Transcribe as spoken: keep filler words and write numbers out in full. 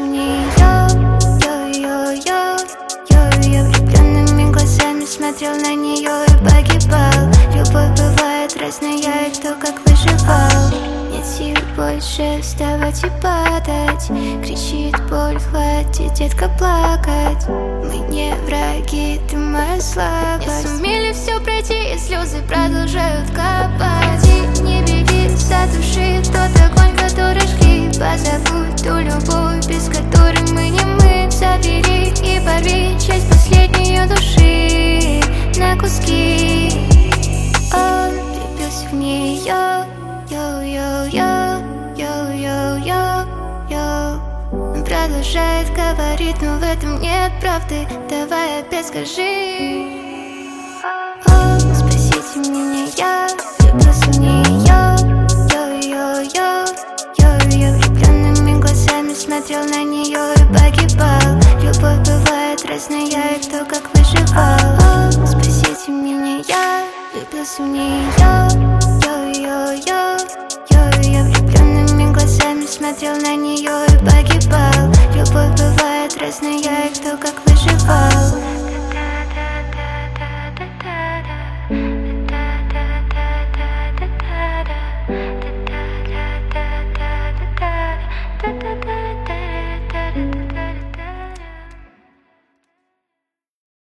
в нее. Йо-йо-йо, йо, я влюбленными глазами смотрел на нее и погибал. Любовь бывает разная, и кто как выживал. Нет сил больше вставать и падать. Кричит боль, хватит, детка, плакать. Мы не враги, ты моя слабость. Не сумели все пройти, и слезы продолжают капать. И не беги, затуши тот огонь, который жги. Позабудь ту любовь, без которой мы не мы. Забери и порви часть последней души на куски. Он влюбился в нее. Йо-йо-йо, йо-йо-йо, йо. Он продолжает говорить, но в этом нет правды. Давай опять скажи. О, спасите меня, я влюбился в нее. Йо-йо-йо, йо, я влюбленными глазами смотрел на нее и погибал. Любовь бывает разная, и кто как выживал. О, спасите меня, я влюбился в нее. Йо-йо-йо, йо, я влюбленными глазами смотрел на нее и погибал.